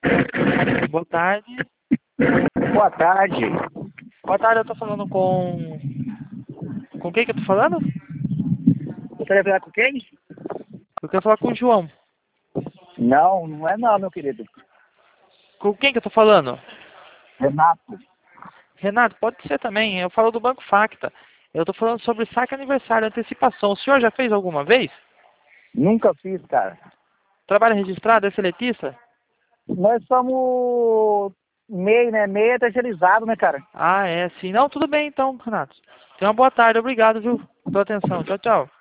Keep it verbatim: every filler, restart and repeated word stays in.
Boa tarde. Boa tarde. Boa tarde, eu tô falando com... Com quem que eu tô falando? Gostaria de falar com quem? Eu quero falar com o João. Não, não é não, meu querido. Com quem que eu tô falando? Renato. Renato, pode ser também. Eu falo do Banco Facta. Eu tô falando sobre saque aniversário, antecipação. O senhor já fez alguma vez? Nunca fiz, cara. Trabalho registrado, é seletista? Nós somos MEI, né? MEI é terceirizado, né, cara? Ah, é sim. Não, tudo bem então, Renato. Tenha uma boa tarde. Obrigado, viu, pela atenção. Tchau, tchau.